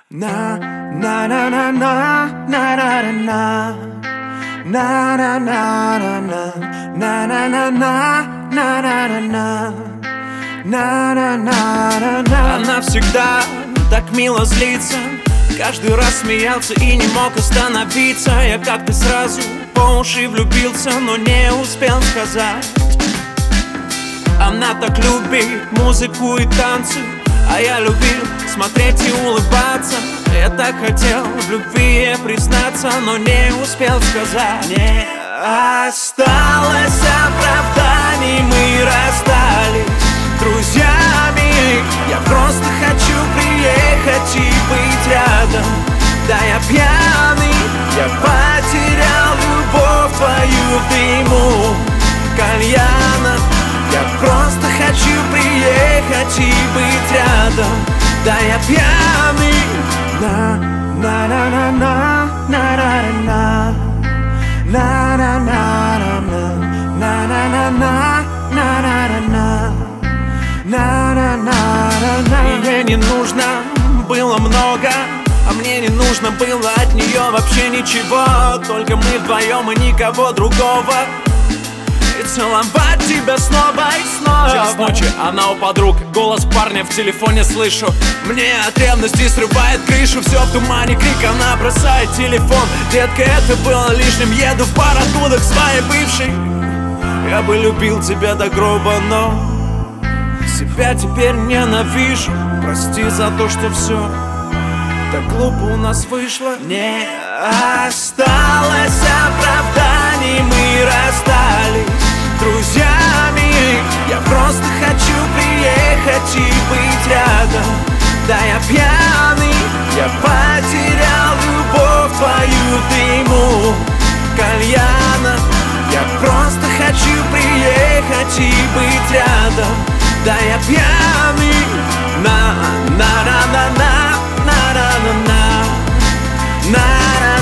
Na na na na na na na na na na na na na на на на на на на на на на на. Она всегда так мило злится, каждый раз смеялся и не мог остановиться. Я как-то сразу по уши влюбился, но не успел сказать. Она так любит музыку и танцы, а я любил смотреть и улыбаться. Я так хотел в любви ей признаться, но не успел сказать. Не осталось оправданий, мы расстались друзьями. Я просто хочу приехать и быть рядом. Да, я пьяный, я потерял любовь твою в дыму кальяна. Я просто хочу приехать и быть рядом. Да, я пьяный. На на на на на на на на на на на на на на на. Ей не нужно было много, а мне не нужно было от нее вообще ничего. Только мы вдвоем и никого другого. И целовать тебя снова и снова. Час ночи, она у подруг, голос парня в телефоне слышу. Мне от ревности срывает крышу. Все в тумане, крик, она бросает телефон. Детка, это было лишним, еду в бар оттуда к своей бывшей. Я бы любил тебя до гроба, но себя теперь ненавижу. Прости за то, что все так глупо у нас вышло. Не осталось оправданий, мы расстались друзьями. Я просто хочу приехать и быть рядом. Да, я пьяный, я потерял любовь твою в дыму кальяна. Я просто хочу приехать и быть рядом. Да, я пьяный. На на на на на на на на на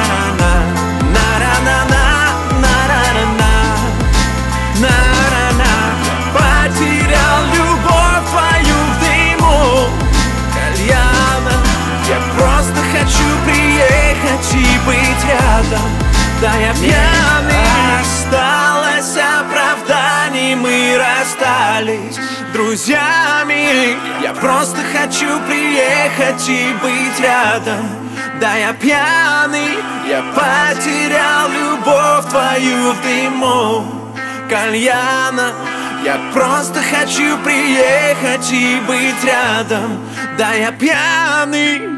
на. Потерял любовь твою в дыму кальяна. Я просто хочу приехать и быть рядом. Да, я пьяный. Осталось оправданий, мы расстались друзьями. Я просто хочу приехать и быть рядом. Да, я пьяный, я потерял любовь твою в дыму кальяна. Я просто хочу приехать и быть рядом. Да, я пьяный.